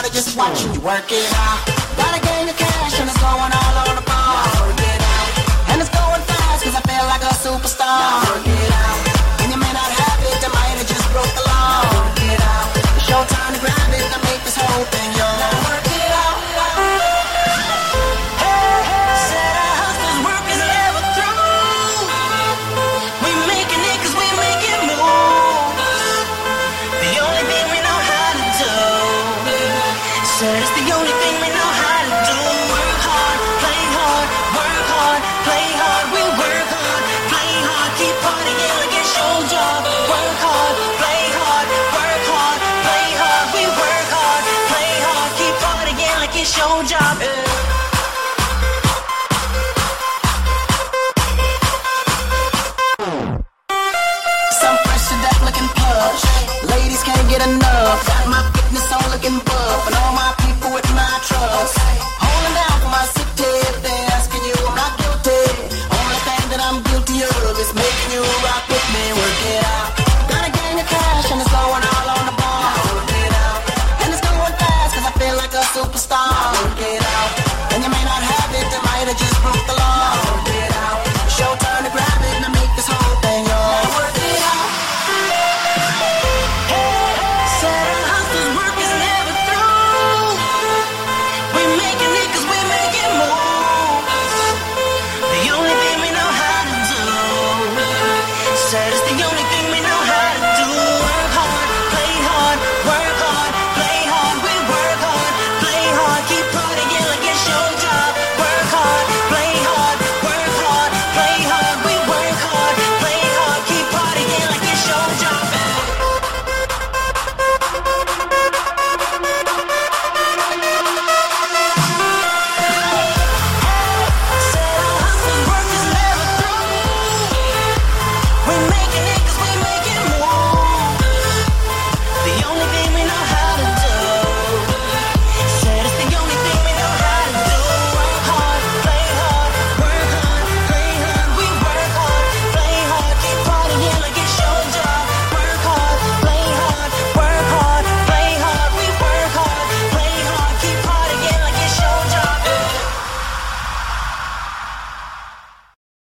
everybody just watching you work it out. Gotta gain the cash and it's going all on the ball. Work it out. And it's going fast cause I feel like a superstar. Work it out. And you may not have it, I might have just broke the law. Work it out. It's your time to grab it and make this whole thing yours. Now work it out. Said our hustlers work is never through. We making it cause we make it move. The only thing we know how to do. Said it's the only thing we know how to do. Work hard, play hard, work hard, play hard. We work hard, play hard, keep partying like it's your job. Work hard, play hard, work hard, play hard. We work hard, play hard, keep partying like it's your job.